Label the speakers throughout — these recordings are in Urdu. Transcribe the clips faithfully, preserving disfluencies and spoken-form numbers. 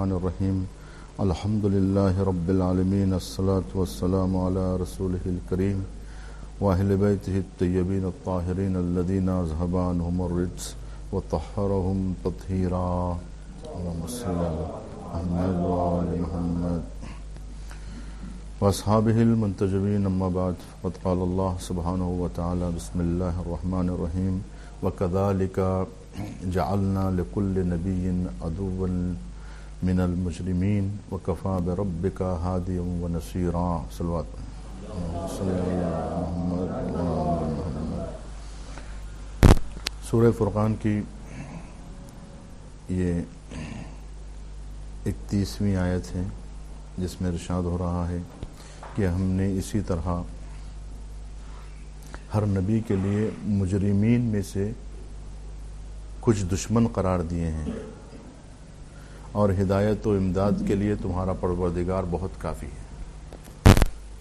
Speaker 1: الرحیم الحمد للہ رب العالمین الصلاة والسلام علی رسولہ الکریم واہل بیتہ الطیبین الطاہرین الذین اذھب عنہم الرجس وطہرہم تطہیرا اللہم صل علی محمد وآل محمد واصحابہ المنتجبین اما بعد فقد قال اللہ سبحانہ وتعالی بسم اللہ الرحمن الرحیم وکذالک جعلنا لکل نبی عدوا من المجرمین وکفا بربک ہادیا ونصیرا صلوات سورہ فرقان کی یہ اکتیسویں آیت ہے جس میں ارشاد ہو رہا ہے کہ ہم نے اسی طرح ہر نبی کے لیے مجرمین میں سے کچھ دشمن قرار دیے ہیں اور ہدایت و امداد کے لیے تمہارا پروردگار بہت کافی ہے.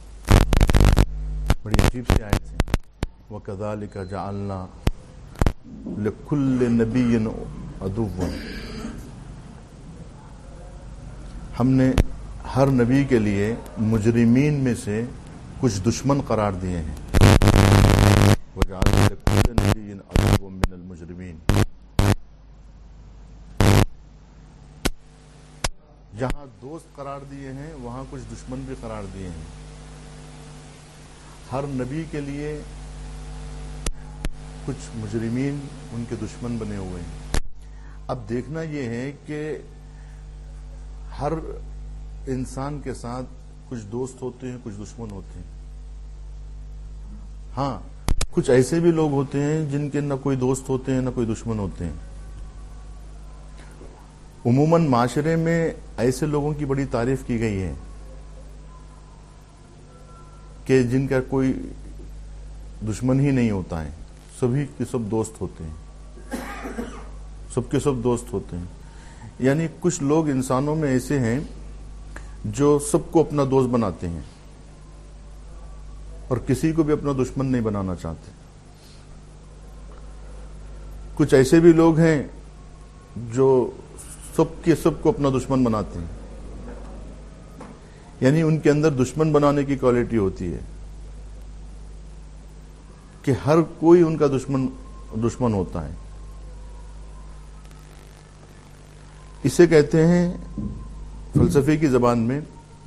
Speaker 1: بڑی عجیب سی آیت ہے. وَكَذَلِكَ جَعَلْنَا لِكُلِّ نَبِيٍّ عَدُوًّا ہم نے ہر نبی کے لیے مجرمین میں سے کچھ دشمن قرار دیے ہیں. وَجَعَلْنَا لِكُلِّ نَبِيٍّ عَدُوًّا مِّنَ الْمُجْرِمِينَ جہاں دوست قرار دیے ہیں وہاں کچھ دشمن بھی قرار دیے ہیں. ہر نبی کے لیے کچھ مجرمین ان کے دشمن بنے ہوئے ہیں. اب دیکھنا یہ ہے کہ ہر انسان کے ساتھ کچھ دوست ہوتے ہیں کچھ دشمن ہوتے ہیں. ہاں کچھ ایسے بھی لوگ ہوتے ہیں جن کے نہ کوئی دوست ہوتے ہیں نہ کوئی دشمن ہوتے ہیں. عموماً معاشرے میں ایسے لوگوں کی بڑی تعریف کی گئی ہے کہ جن کا کوئی دشمن ہی نہیں ہوتا ہے, سبھی کے سب دوست ہوتے ہیں, سب کے سب دوست ہوتے ہیں. یعنی کچھ لوگ انسانوں میں ایسے ہیں جو سب کو اپنا دوست بناتے ہیں اور کسی کو بھی اپنا دشمن نہیں بنانا چاہتے. کچھ ایسے بھی لوگ ہیں جو سب کے سب کو اپنا دشمن بناتے ہیں. یعنی ان کے اندر دشمن بنانے کی کوالٹی ہوتی ہے کہ ہر کوئی ان کا دشمن دشمن ہوتا ہے. اسے کہتے ہیں فلسفے کی زبان میں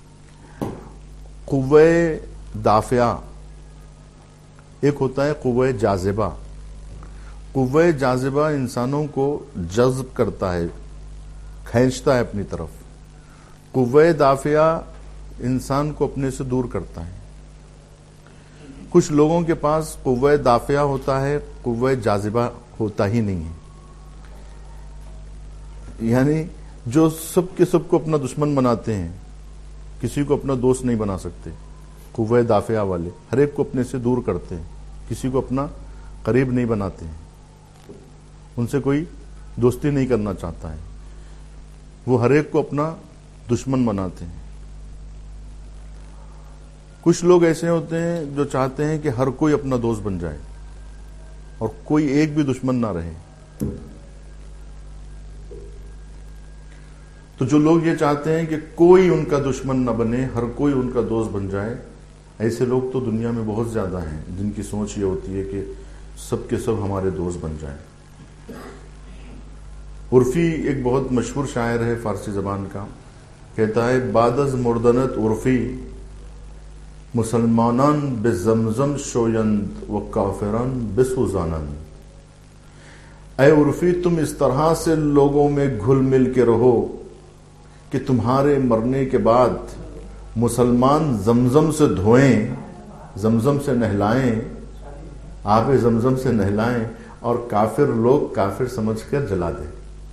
Speaker 1: قوہ دافعہ. ایک ہوتا ہے قوہ جاذبہ. قوہ جاذبہ انسانوں کو جذب کرتا ہے, کھینچتا ہے اپنی طرف. قوہ دافعہ انسان کو اپنے سے دور کرتا ہے. کچھ لوگوں کے پاس قوہ دافعہ ہوتا ہے, قوہ جاذبہ ہوتا ہی نہیں ہے. یعنی جو سب کے سب کو اپنا دشمن بناتے ہیں, کسی کو اپنا دوست نہیں بنا سکتے. قوہ دافعہ والے ہر ایک کو اپنے سے دور کرتے ہیں, کسی کو اپنا قریب نہیں بناتے ہیں, ان سے کوئی دوستی نہیں کرنا چاہتا ہے. وہ ہر ایک کو اپنا دشمن بناتے ہیں. کچھ لوگ ایسے ہوتے ہیں جو چاہتے ہیں کہ ہر کوئی اپنا دوست بن جائے اور کوئی ایک بھی دشمن نہ رہے. تو جو لوگ یہ چاہتے ہیں کہ کوئی ان کا دشمن نہ بنے, ہر کوئی ان کا دوست بن جائے, ایسے لوگ تو دنیا میں بہت زیادہ ہیں جن کی سوچ یہ ہوتی ہے کہ سب کے سب ہمارے دوست بن جائیں. عرفی ایک بہت مشہور شاعر ہے فارسی زبان کا, کہتا ہے بعد از مردنت عرفی مسلمانان بے زمزم شویند و کافران بے سوزانند. اے عرفی تم اس طرح سے لوگوں میں گھل مل کے رہو کہ تمہارے مرنے کے بعد مسلمان زمزم سے دھوئیں, زمزم سے نہلائیں, آب زمزم سے نہلائیں اور کافر لوگ کافر سمجھ کر جلا دیں.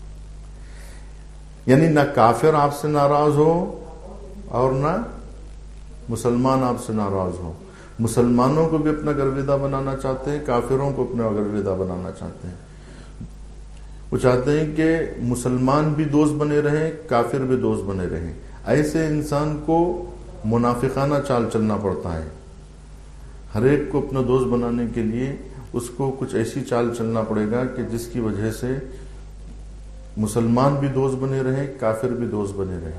Speaker 1: یعنی نہ کافر آپ سے ناراض ہو اور نہ مسلمان آپ سے ناراض ہو. مسلمانوں کو بھی اپنا گرویدہ بنانا چاہتے ہیں, کافروں کو اپنا گرویدہ بنانا چاہتے ہیں. وہ چاہتے ہیں کہ مسلمان بھی دوست بنے رہیں, کافر بھی دوست بنے رہیں. ایسے انسان کو منافقانہ چال چلنا پڑتا ہے. ہر ایک کو اپنا دوست بنانے کے لیے اس کو کچھ ایسی چال چلنا پڑے گا کہ جس کی وجہ سے مسلمان بھی دوست بنے رہے، کافر بھی دوست بنے رہے۔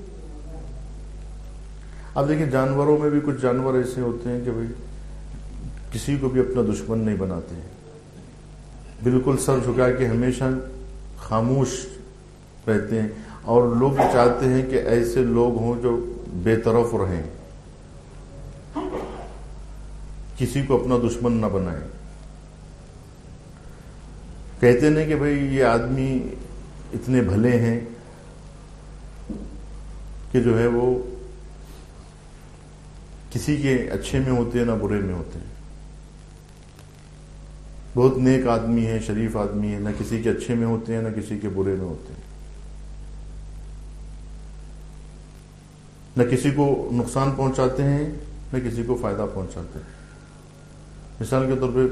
Speaker 1: اب دیکھیں جانوروں میں بھی کچھ جانور ایسے ہوتے ہیں کہ بھئی کسی کو بھی اپنا دشمن نہیں بناتے ہیں، بالکل سر جھکا کے ہمیشہ خاموش رہتے ہیں، اور لوگ چاہتے ہیں کہ ایسے لوگ ہوں جو بے طرف رہیں، کسی کو اپنا دشمن نہ بنائیں۔ کہتے نہیں کہ بھئی یہ آدمی اتنے بھلے ہیں کہ جو ہے وہ کسی کے اچھے میں ہوتے ہیں نہ برے میں ہوتے ہیں، بہت نیک آدمی ہے، شریف آدمی ہے، نہ کسی کے اچھے میں ہوتے ہیں نہ کسی کے برے میں ہوتے ہیں، نہ کسی کو نقصان پہنچاتے ہیں نہ کسی کو فائدہ پہنچاتے ہیں۔ مثال کے طور پہ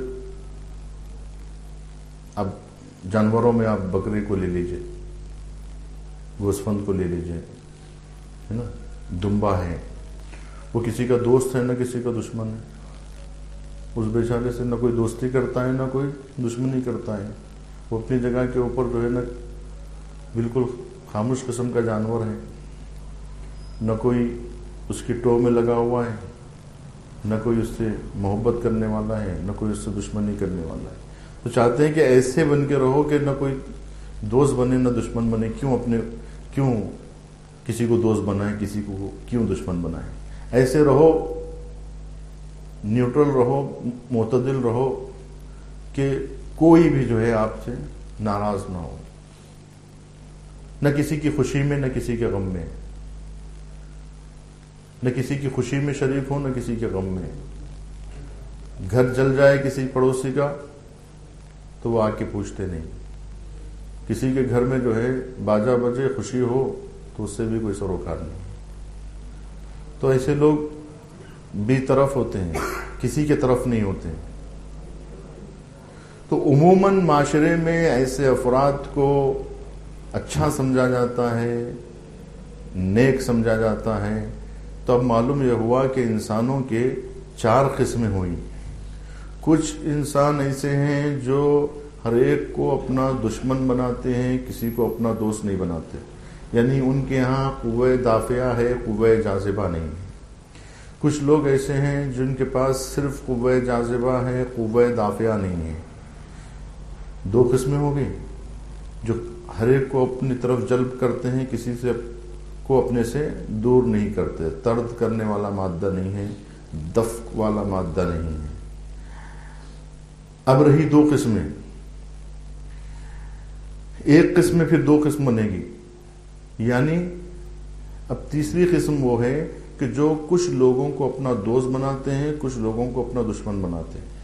Speaker 1: اب جانوروں میں آپ بکری کو لے لیجئے، گوسفند کو لے لیجئے، ہے نا، دمبا ہے، وہ کسی کا دوست ہے نہ کسی کا دشمن ہے، اس بیچارے سے نہ کوئی دوستی کرتا ہے نہ کوئی دشمنی کرتا ہے، وہ اپنی جگہ کے اوپر جو ہے نا بالکل خاموش قسم کا جانور ہے، نہ کوئی اس کی ٹو میں لگا ہوا ہے، نہ کوئی اس سے محبت کرنے والا ہے نہ کوئی اس سے دشمنی کرنے والا ہے۔ تو چاہتے ہیں کہ ایسے بن کے رہو کہ نہ کوئی دوست بنے نہ دشمن بنے، کیوں اپنے کیوں کسی کو دوست بنائیں، کسی کو کیوں دشمن بنائیں، ایسے رہو، نیوٹرل رہو، معتدل رہو کہ کوئی بھی جو ہے آپ سے ناراض نہ ہو، نہ کسی کی خوشی میں نہ کسی کے غم میں، نہ کسی کی خوشی میں شریک ہو نہ کسی کے غم میں۔ گھر جل جائے کسی پڑوسی کا تو وہ آ کے پوچھتے نہیں، کسی کے گھر میں جو ہے باجا بجے خوشی ہو تو اس سے بھی کوئی سروکار نہیں۔ تو ایسے لوگ بے طرف ہوتے ہیں، کسی کے طرف نہیں ہوتے۔ تو عموماً معاشرے میں ایسے افراد کو اچھا سمجھا جاتا ہے، نیک سمجھا جاتا ہے۔ تو اب معلوم یہ ہوا کہ انسانوں کے چار قسمیں ہوئی۔ کچھ انسان ایسے ہیں جو ہر ایک کو اپنا دشمن بناتے ہیں، کسی کو اپنا دوست نہیں بناتے، یعنی ان کے ہاں قوہ دافعہ ہے، قوہ جاذبہ نہیں ہے۔ کچھ لوگ ایسے ہیں جن کے پاس صرف قوہ جاذبہ ہے، قوہ دافعہ نہیں ہے۔ دو قسمیں ہو گئی، جو ہر ایک کو اپنی طرف جلب کرتے ہیں، کسی سے کو اپنے سے دور نہیں کرتے، طرد کرنے والا مادہ نہیں ہے، دفع والا مادہ نہیں ہے۔ اب رہی دو قسمیں، ایک قسم پھر دو قسم بنے گی، یعنی اب تیسری قسم وہ ہے کہ جو کچھ لوگوں کو اپنا دوست بناتے ہیں، کچھ لوگوں کو اپنا دشمن بناتے ہیں۔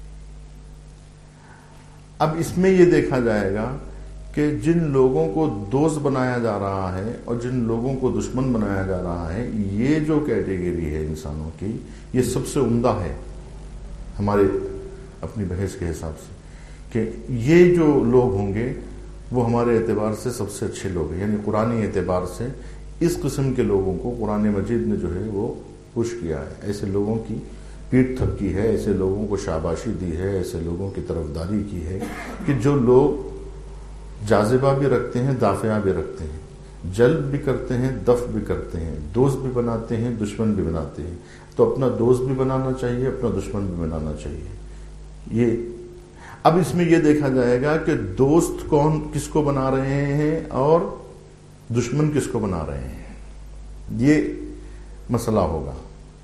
Speaker 1: اب اس میں یہ دیکھا جائے گا کہ جن لوگوں کو دوست بنایا جا رہا ہے اور جن لوگوں کو دشمن بنایا جا رہا ہے، یہ جو کیٹیگری ہے انسانوں کی، یہ سب سے عمدہ ہے ہمارے اپنی بحث کے حساب سے، کہ یہ جو لوگ ہوں گے وہ ہمارے اعتبار سے سب سے اچھے لوگ ہیں، یعنی قرآنی اعتبار سے اس قسم کے لوگوں کو قرآن مجید نے جو ہے وہ خوش کیا ہے، ایسے لوگوں کی پیٹ تھپکی ہے، ایسے لوگوں کو شاباشی دی ہے، ایسے لوگوں کی طرفداری کی ہے کہ جو لوگ جاذبہ بھی رکھتے ہیں، دافعہ بھی رکھتے ہیں، جلب بھی کرتے ہیں، دفع بھی کرتے ہیں، دوست بھی بناتے ہیں، دشمن بھی بناتے ہیں۔ تو اپنا دوست بھی بنانا چاہیے، اپنا دشمن بھی بنانا چاہیے۔ یہ اب اس میں یہ دیکھا جائے گا کہ دوست کون کس کو بنا رہے ہیں اور دشمن کس کو بنا رہے ہیں، یہ مسئلہ ہوگا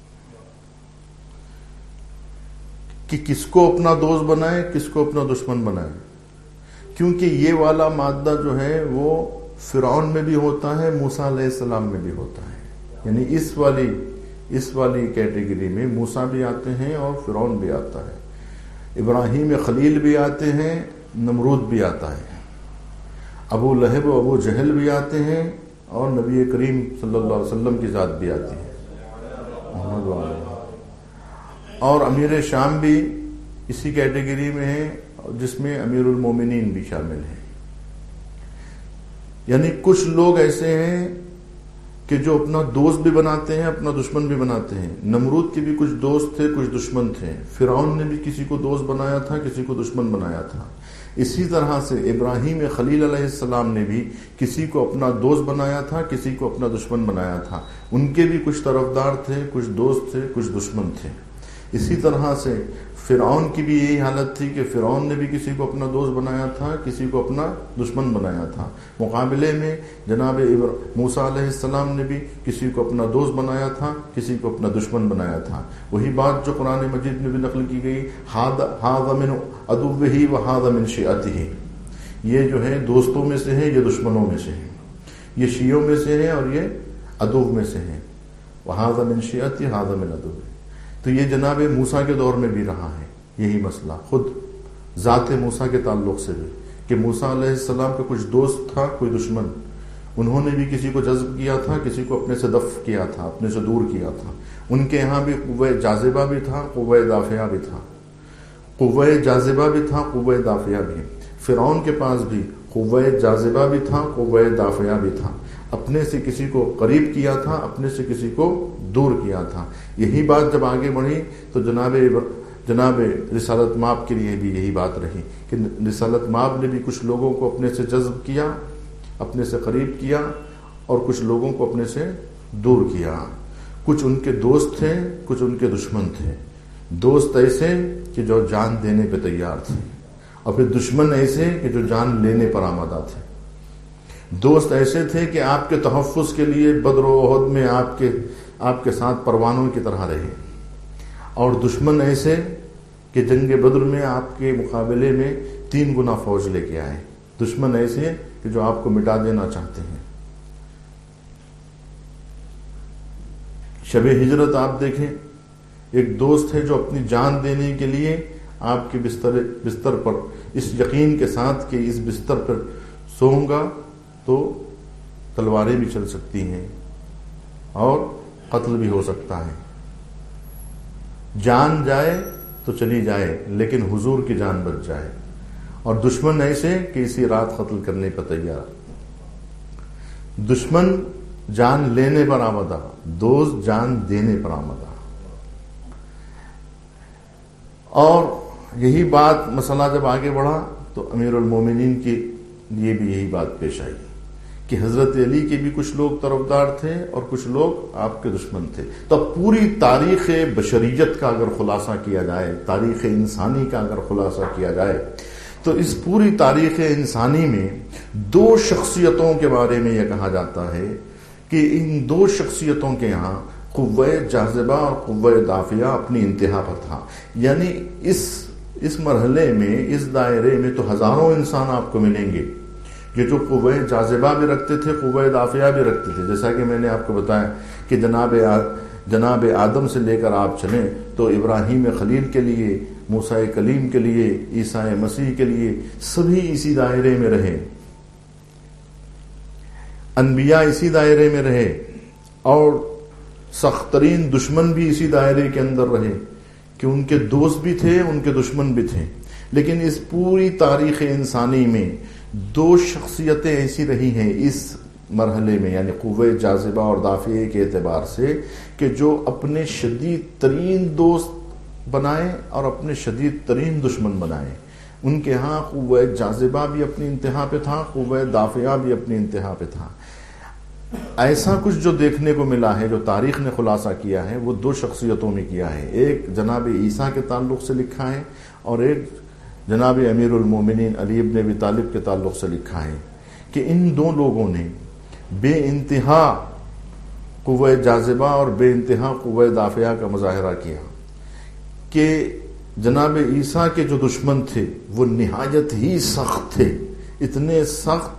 Speaker 1: کہ کس کو اپنا دوست بنائے، کس کو اپنا دشمن بنائے، کیونکہ یہ والا مادہ جو ہے وہ فرعون میں بھی ہوتا ہے، موسیٰ علیہ السلام میں بھی ہوتا ہے، یعنی اس والی اس والی کیٹیگری میں موسیٰ بھی آتے ہیں اور فرعون بھی آتا ہے، ابراہیم خلیل بھی آتے ہیں، نمرود بھی آتا ہے، ابو لہب و ابو جہل بھی آتے ہیں، اور نبی کریم صلی اللہ علیہ وسلم کی ذات بھی آتی ہے، محمد وعلیہ، اور امیر شام بھی اسی کیٹیگری میں ہے، جس میں امیر المومنین بھی شامل ہیں۔ یعنی کچھ لوگ ایسے ہیں کہ جو اپنا دوست بھی بناتے ہیں، اپنا دشمن بھی بناتے ہیں۔ نمرود کے بھی کچھ دوست تھے، کچھ دشمن تھے، فرعون نے بھی کسی کو دوست بنایا تھا، کسی کو دشمن بنایا تھا، اسی طرح سے ابراہیم خلیل علیہ السلام نے بھی کسی کو اپنا دوست بنایا تھا، کسی کو اپنا دشمن بنایا تھا. ان کے بھی کچھ طرفدار تھے، کچھ دوست تھے، کچھ دشمن تھے. اسی طرح سے فرعون کی بھی یہی حالت تھی کہ فرعون نے بھی کسی کو اپنا دوست بنایا تھا، کسی کو اپنا دشمن بنایا تھا. مقابلے میں جناب موسیٰ علیہ السلام نے بھی کسی کو اپنا دوست بنایا تھا، کسی کو اپنا دشمن بنایا تھا. وہی بات جو قرآن مجید میں بھی نقل کی گئی، ھذا من عدوہ وھذا من شیعتہ، یہ جو ہے دوستوں میں سے ہے، یہ دشمنوں میں سے ہے، یہ شیعوں میں سے ہے اور یہ عدو میں سے ہے. وھذا من شیعتہ ھذا من عدوہ. تو یہ جناب موسیٰ کے دور میں بھی رہا ہے یہی مسئلہ، خود ذات موسیٰ کے تعلق سے بھی، کہ موسیٰ علیہ السلام کا کچھ دوست تھا، کوئی دشمن. انہوں نے بھی کسی کو جذب کیا تھا، کسی کو اپنے سے دفع کیا تھا، اپنے سے دور کیا تھا. ان کے یہاں بھی قوہ جاذبہ بھی تھا، قوہ دافعہ بھی تھا. قوہ جاذبہ بھی تھا، قوہ دافعہ بھی. فرعون کے پاس بھی قوہ جاذبہ بھی تھا، قوہ دافعہ بھی تھا. اپنے سے کسی کو قریب کیا تھا، اپنے سے کسی کو دور کیا تھا. یہی بات جب آگے بڑھی تو جناب جناب رسالت مآب کے لیے بھی یہی بات رہی کہ رسالت مآب نے بھی کچھ لوگوں کو اپنے سے جذب کیا، اپنے سے قریب کیا، اور کچھ لوگوں کو اپنے سے دور کیا. کچھ ان کے دوست تھے، کچھ ان کے دشمن تھے. دوست ایسے کہ جو جان دینے پہ تیار تھے، اور پھر دشمن ایسے کہ جو جان لینے پر آمادہ تھے. دوست ایسے تھے کہ آپ کے تحفظ کے لیے بدر و احد میں آپ کے آپ کے ساتھ پروانوں کی طرح رہے، اور دشمن ایسے کہ جنگ بدر میں آپ کے مقابلے میں تین گنا فوج لے کے آئے. دشمن ایسے کہ جو آپ کو مٹا دینا چاہتے ہیں. شب ہجرت آپ دیکھیں، ایک دوست ہے جو اپنی جان دینے کے لیے آپ کے بستر بستر پر اس یقین کے ساتھ کہ اس بستر پر سوؤں گا تو تلواریں بھی چل سکتی ہیں اور قتل بھی ہو سکتا ہے، جان جائے تو چلی جائے لیکن حضور کی جان بچ جائے. اور دشمن ایسے کہ اسی رات قتل کرنے پر تیار. دشمن جان لینے پر آمدہ، دوست جان دینے پر آمدہ. اور یہی بات مسئلہ جب آگے بڑھا تو امیر المومنین کی یہ بھی یہی بات پیش آئی کہ حضرت علی کے بھی کچھ لوگ طرفدار تھے اور کچھ لوگ آپ کے دشمن تھے. تو پوری تاریخ بشریت کا اگر خلاصہ کیا جائے، تاریخ انسانی کا اگر خلاصہ کیا جائے، تو اس پوری تاریخ انسانی میں دو شخصیتوں کے بارے میں یہ کہا جاتا ہے کہ ان دو شخصیتوں کے یہاں قوہ جاذبہ اور قوہ دافعہ اپنی انتہا پر تھا. یعنی اس اس مرحلے میں، اس دائرے میں تو ہزاروں انسان آپ کو ملیں گے کہ جو قوہ جاذبہ بھی رکھتے تھے، قوہ دافعہ بھی رکھتے تھے. جیسا کہ میں نے آپ کو بتایا کہ جناب جناب آدم سے لے کر آپ چلیں تو ابراہیم خلیل کے لیے، موسیٰ کلیم کے لیے، عیسیٰ مسیح کے لیے، سبھی اسی دائرے میں رہے. انبیاء اسی دائرے میں رہے، اور سخت ترین دشمن بھی اسی دائرے کے اندر رہے کہ ان کے دوست بھی تھے، ان کے دشمن بھی تھے. لیکن اس پوری تاریخ انسانی میں دو شخصیتیں ایسی رہی ہیں اس مرحلے میں، یعنی قوہ جاذبہ اور دافعے کے اعتبار سے، کہ جو اپنے شدید ترین دوست بنائے اور اپنے شدید ترین دشمن بنائے. ان کے ہاں قوہ جاذبہ بھی اپنی انتہا پہ تھا، قوہ دافعہ بھی اپنی انتہا پہ تھا. ایسا کچھ جو دیکھنے کو ملا ہے، جو تاریخ نے خلاصہ کیا ہے، وہ دو شخصیتوں میں کیا ہے. ایک جناب عیسیٰ کے تعلق سے لکھا ہے، اور ایک جناب امیر المومنین علی ابن ابی طالب کے تعلق سے لکھا ہے کہ ان دو لوگوں نے بے انتہا قوہ جاذبہ اور بے انتہا قوہ دافعہ کا مظاہرہ کیا. کہ جناب عیسیٰ کے جو دشمن تھے وہ نہایت ہی سخت تھے، اتنے سخت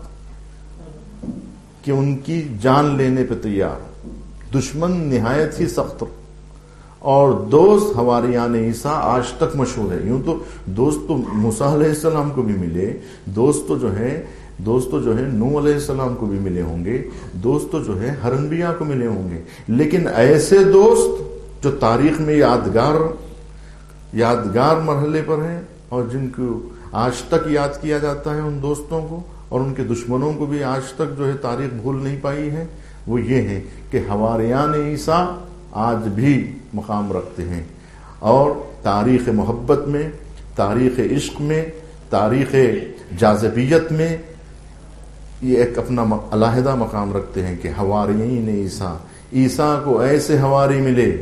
Speaker 1: کہ ان کی جان لینے پہ تیار. دشمن نہایت ہی سخت، اور دوست حواریان عیسیٰ آج تک مشہور ہے. یوں تو دوست تو موسیٰ علیہ السلام کو بھی ملے، دوست تو جو ہے دوست تو جو ہے نوح علیہ السلام کو بھی ملے ہوں گے، دوست تو جو ہے ہر انبیاء کو ملے ہوں گے. لیکن ایسے دوست جو تاریخ میں یادگار یادگار مرحلے پر ہیں اور جن کو آج تک یاد کیا جاتا ہے ان دوستوں کو، اور ان کے دشمنوں کو بھی آج تک جو ہے تاریخ بھول نہیں پائی ہے، وہ یہ ہے کہ حواریان عیسیٰ آج بھی مقام رکھتے ہیں. اور تاریخ محبت میں، تاریخ عشق میں، تاریخ جاذبیت میں یہ ایک اپنا علیحدہ مقام رکھتے ہیں کہ حواریین عیسیٰ، عیسیٰ کو ایسے حواری ملے،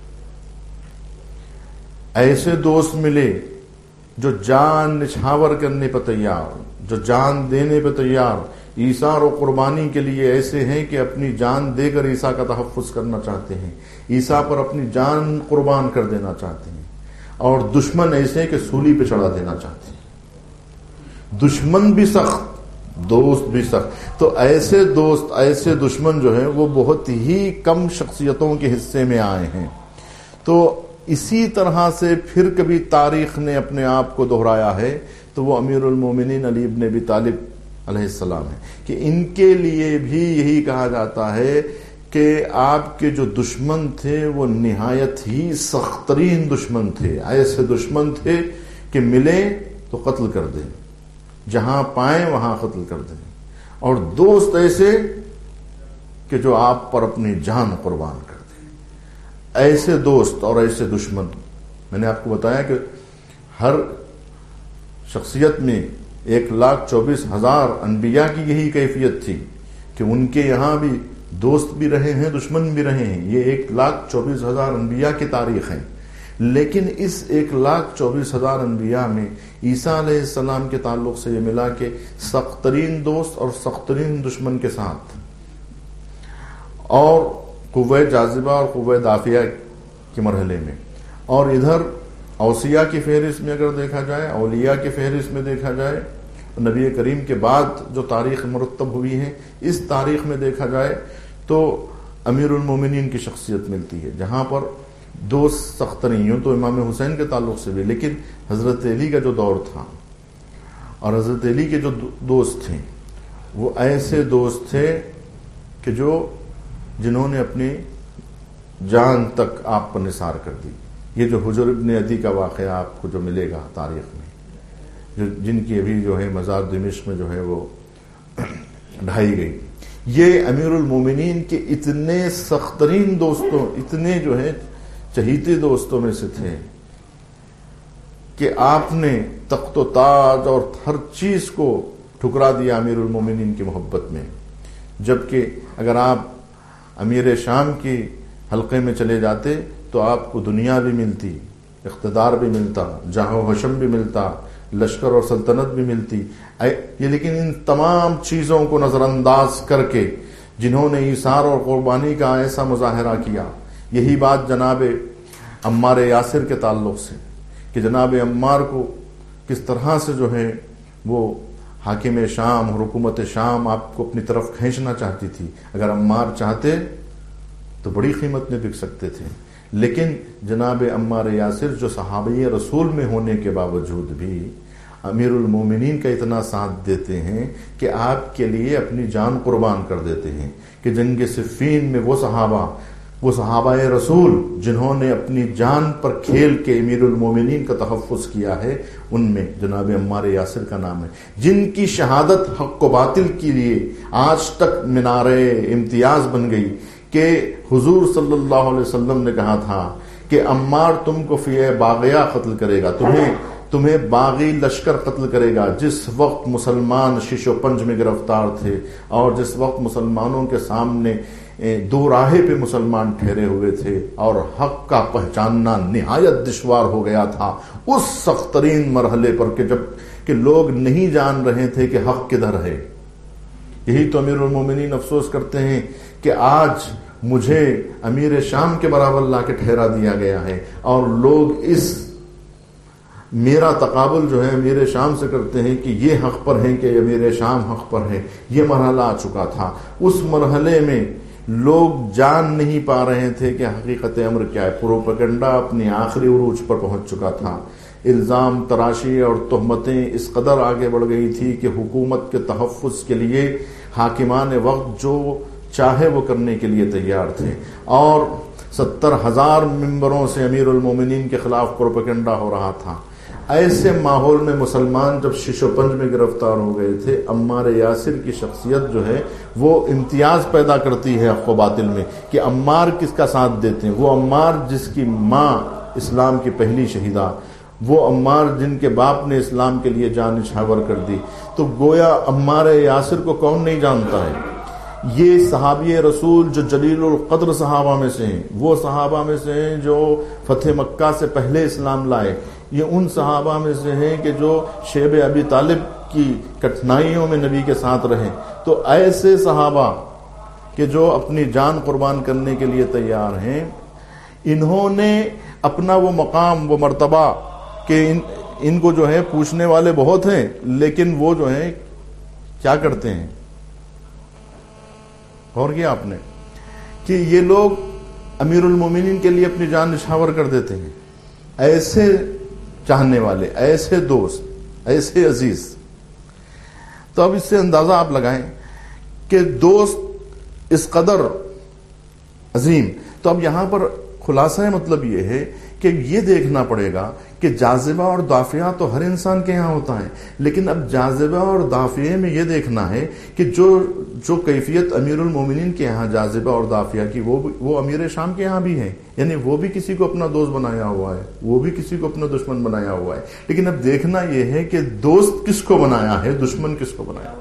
Speaker 1: ایسے دوست ملے جو جان نچھاور کرنے پر تیار، جو جان دینے پہ تیار، عیسیٰ و قربانی کے لیے ایسے ہیں کہ اپنی جان دے کر عیسیٰ کا تحفظ کرنا چاہتے ہیں، عیسیٰ پر اپنی جان قربان کر دینا چاہتے ہیں، اور دشمن ایسے کہ سولی پہ چڑھا دینا چاہتے ہیں، دشمن بھی سخت، دوست بھی سخت۔ تو ایسے دوست، ایسے دشمن جو ہیں وہ بہت ہی کم شخصیتوں کے حصے میں آئے ہیں۔ تو اسی طرح سے پھر کبھی تاریخ نے اپنے آپ کو دہرایا ہے تو وہ امیر المومنین علی ابن ابی طالب علیہ السلام ہے، کہ ان کے لیے بھی یہی کہا جاتا ہے کہ آپ کے جو دشمن تھے وہ نہایت ہی سخت ترین دشمن تھے، ایسے دشمن تھے کہ ملے تو قتل کر دیں، جہاں پائیں وہاں قتل کر دیں، اور دوست ایسے کہ جو آپ پر اپنی جان قربان کر دیں۔ ایسے دوست اور ایسے دشمن، میں نے آپ کو بتایا کہ ہر شخصیت میں ایک لاکھ چوبیس ہزار انبیاء کی یہی کیفیت تھی کہ ان کے یہاں بھی دوست بھی رہے ہیں، دشمن بھی رہے ہیں۔ یہ ایک لاکھ چوبیس ہزار انبیاء کی تاریخ ہے، لیکن اس ایک لاکھ چوبیس ہزار انبیاء میں عیسیٰ علیہ السلام کے تعلق سے یہ ملا کہ سخت ترین دوست اور سخت ترین دشمن کے ساتھ، اور قوہ جاذبہ اور قوہ دافعہ کے مرحلے میں، اور ادھر اوصیاء کی فہرست میں اگر دیکھا جائے، اولیاء کی فہرست میں دیکھا جائے، نبی کریم کے بعد جو تاریخ مرتب ہوئی ہے اس تاریخ میں دیکھا جائے تو امیر المومنین کی شخصیت ملتی ہے، جہاں پر دوست سخت نہیں ہوں تو امام حسین کے تعلق سے بھی، لیکن حضرت علی کا جو دور تھا اور حضرت علی کے جو دوست تھے وہ ایسے دوست تھے کہ جو جنہوں نے اپنی جان تک آپ پر نثار کر دی۔ یہ جو حجر ابن عدی کا واقعہ آپ کو جو ملے گا تاریخ میں، جو جن کی ابھی جو ہے مزار دمشق میں جو ہے وہ ڈھائی گئی، یہ امیر المومنین کے اتنے سخت ترین دوستوں، اتنے جو ہے چہیتے دوستوں میں سے تھے کہ آپ نے تخت و تاج اور ہر چیز کو ٹھکرا دیا امیر المومنین کی محبت میں۔ جبکہ اگر آپ امیر شام کی حلقے میں چلے جاتے تو آپ کو دنیا بھی ملتی، اقتدار بھی ملتا، جاہ و حشم بھی ملتا، لشکر اور سلطنت بھی ملتی، یہ لیکن ان تمام چیزوں کو نظر انداز کر کے جنہوں نے ایثار اور قربانی کا ایسا مظاہرہ کیا، یہی بات جناب عمار یاسر کے تعلق سے کہ جناب عمار کو کس طرح سے جو ہے وہ حاکم شام اور حکومت شام آپ کو اپنی طرف کھینچنا چاہتی تھی۔ اگر عمار چاہتے تو بڑی قیمت میں بک سکتے تھے، لیکن جناب عمار یاسر جو صحابی رسول میں ہونے کے باوجود بھی امیر المومنین کا اتنا ساتھ دیتے ہیں کہ آپ کے لیے اپنی جان قربان کر دیتے ہیں، کہ جنگ صفین میں وہ صحابہ وہ صحابہ رسول جنہوں نے اپنی جان پر کھیل کے امیر المومنین کا تحفظ کیا ہے، ان میں جناب عمار یاسر کا نام ہے، جن کی شہادت حق و باطل کے لیے آج تک مینارے امتیاز بن گئی، کہ حضور صلی اللہ علیہ وسلم نے کہا تھا کہ عمار تم کو فی باغیہ قتل کرے گا، تمہیں تمہیں باغی لشکر قتل کرے گا۔ جس وقت مسلمان شش و پنج میں گرفتار تھے اور جس وقت مسلمانوں کے سامنے دو راہے پہ مسلمان ٹھہرے ہوئے تھے اور حق کا پہچاننا نہایت دشوار ہو گیا تھا، اس سخت ترین مرحلے پر کہ جب کہ لوگ نہیں جان رہے تھے کہ حق کدھر ہے، یہی تو امیر المومنین افسوس کرتے ہیں کہ آج مجھے امیر شام کے برابر لا کے ٹھہرا دیا گیا ہے، اور لوگ اس میرا تقابل جو ہے امیر شام سے کرتے ہیں کہ یہ حق پر ہیں کہ امیر شام حق پر ہے۔ یہ مرحلہ آ چکا تھا، اس مرحلے میں لوگ جان نہیں پا رہے تھے کہ حقیقت امر کیا ہے۔ پروپیگنڈا اپنی آخری عروج پر پہنچ چکا تھا، الزام تراشی اور تہمتیں اس قدر آگے بڑھ گئی تھی کہ حکومت کے تحفظ کے لیے حاکمان وقت جو چاہے وہ کرنے کے لیے تیار تھے، اور ستر ہزار ممبروں سے امیر المومنین کے خلاف پروپیگنڈا ہو رہا تھا۔ ایسے ماحول میں مسلمان جب شش و پنج میں گرفتار ہو گئے تھے، عمار یاسر کی شخصیت جو ہے وہ امتیاز پیدا کرتی ہے حق و باطل میں، کہ عمار کس کا ساتھ دیتے ہیں؟ وہ عمار جس کی ماں اسلام کی پہلی شہیدہ وہ عمار جن کے باپ نے اسلام کے لیے جان نچھاور کر دی. تو گویا عمار یاسر کو کون نہیں جانتا ہے؟ یہ صحابی رسول جو جلیل القدر صحابہ میں سے ہیں، وہ صحابہ میں سے ہیں جو فتح مکہ سے پہلے اسلام لائے. یہ ان صحابہ میں سے ہیں کہ جو شیب ابی طالب کی کٹھنائیوں میں نبی کے ساتھ رہے. تو ایسے صحابہ کہ جو اپنی جان قربان کرنے کے لیے تیار ہیں، انہوں نے اپنا وہ مقام، وہ مرتبہ کہ ان ان کو جو ہے پوچھنے والے بہت ہیں، لیکن وہ جو ہیں کیا کرتے ہیں؟ غور کیا آپ نے کہ یہ لوگ امیر المومنین کے لیے اپنی جان نچھاور کر دیتے ہیں. ایسے چاہنے والے، ایسے دوست، ایسے عزیز. تو اب اس سے اندازہ آپ لگائیں کہ دوست اس قدر عظیم. تو اب یہاں پر خلاصہ مطلب یہ ہے کہ یہ دیکھنا پڑے گا کہ جاذبہ اور دافعہ تو ہر انسان کے یہاں ہوتا ہے، لیکن اب جاذبہ اور دافعے میں یہ دیکھنا ہے کہ جو جو کیفیت امیر المومنین کے یہاں جاذبہ اور دافعہ کی، وہ وہ امیر شام کے یہاں بھی ہے. یعنی وہ بھی کسی کو اپنا دوست بنایا ہوا ہے، وہ بھی کسی کو اپنا دشمن بنایا ہوا ہے. لیکن اب دیکھنا یہ ہے کہ دوست کس کو بنایا ہے، دشمن کس کو بنایا.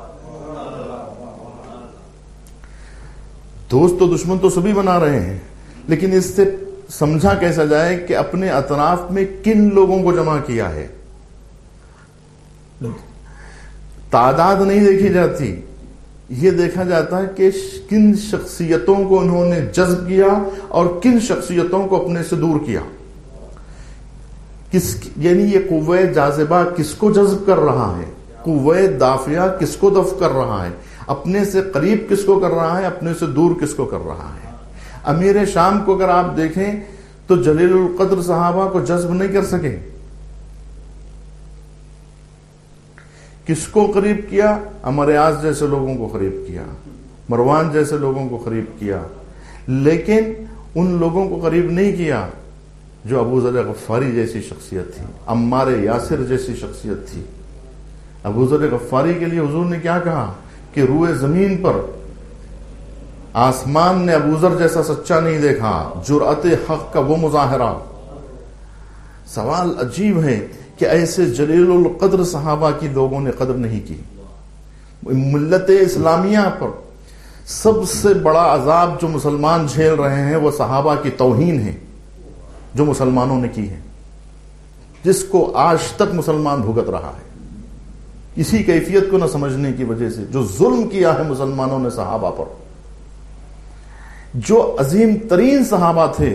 Speaker 1: دوست تو دشمن تو سبھی بنا رہے ہیں، لیکن اس سے سمجھا کیسا جائے کہ اپنے اطراف میں کن لوگوں کو جمع کیا ہے. تعداد نہیں دیکھی جاتی، یہ دیکھا جاتا ہے کہ کن شخصیتوں کو انہوں نے جذب کیا اور کن شخصیتوں کو اپنے سے دور کیا. کس یعنی یہ قوہ جاذبہ کس کو جذب کر رہا ہے، قوہ دافعہ کس کو دفع کر رہا ہے، اپنے سے قریب کس کو کر رہا ہے، اپنے سے دور کس کو کر رہا ہے. امیر شام کو اگر آپ دیکھیں تو جلیل القدر صحابہ کو جذب نہیں کر سکے. کس کو قریب کیا؟ عمر یاس جیسے لوگوں کو قریب کیا، مروان جیسے لوگوں کو قریب کیا، لیکن ان لوگوں کو قریب نہیں کیا جو ابو ذر غفاری جیسی شخصیت تھی، عمار یاسر جیسی شخصیت تھی. ابو ذر غفاری کے لیے حضور نے کیا کہا کہ روئے زمین پر آسمان نے ابو ذر جیسا سچا نہیں دیکھا، جرأت حق کا وہ مظاہرہ. سوال عجیب ہے کہ ایسے جلیل القدر صحابہ کی لوگوں نے قدر نہیں کی. ملت اسلامیہ پر سب سے بڑا عذاب جو مسلمان جھیل رہے ہیں وہ صحابہ کی توہین ہے جو مسلمانوں نے کی ہے، جس کو آج تک مسلمان بھگت رہا ہے. اسی کیفیت کو نہ سمجھنے کی وجہ سے جو ظلم کیا ہے مسلمانوں نے صحابہ پر. جو عظیم ترین صحابہ تھے